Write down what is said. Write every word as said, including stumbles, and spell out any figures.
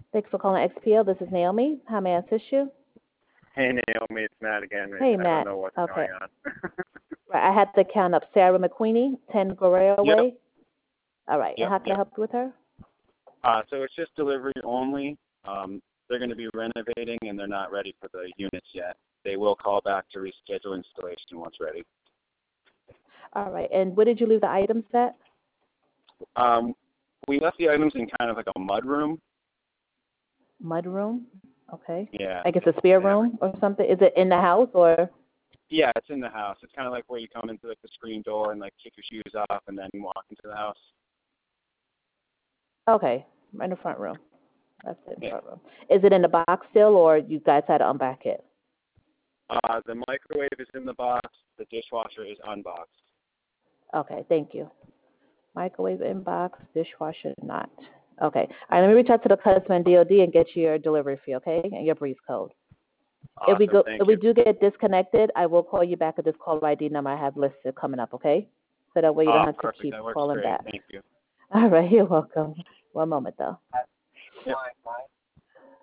Thanks for calling X P L. This is Naomi. How may I assist you? Hey, Naomi, it's Matt again. Hey, I Matt. don't know what's Okay. going on. Right, I had the count up. Sarah McQueenie, ten Guerrero Yep. Way. All right. Yep, And how can yep. I help you with her? Uh, so it's just delivery only. Um, they're going to be renovating, and they're not ready for the units yet. They will call back to reschedule installation once ready. All right. And where did you leave the items at? Um, we left the items in kind of like a mud room. Mud room. Okay. Yeah. I guess a spare Yeah. room or something. Is it in the house or? Yeah, it's in the house. It's kind of like where you come into like the screen door and like kick your shoes off and then walk into the house. Okay. In the front room. That's it. In the Yeah. front room. Is it in the box still, or you guys had to unpack it? Uh, the microwave is in the box. The dishwasher is unboxed. Okay. Thank you. Microwave in box, dishwasher not. Okay. All right. Let me reach out to the customer and D O D and get you your delivery fee. Okay, and your brief code. Awesome, If we go, thank if you. we do get disconnected, I will call you back at this call I D number I have listed coming up. Okay, so that way you don't Oh, have perfect. to keep That works calling great. back. Thank you. All right, you're welcome. One moment though. Yep.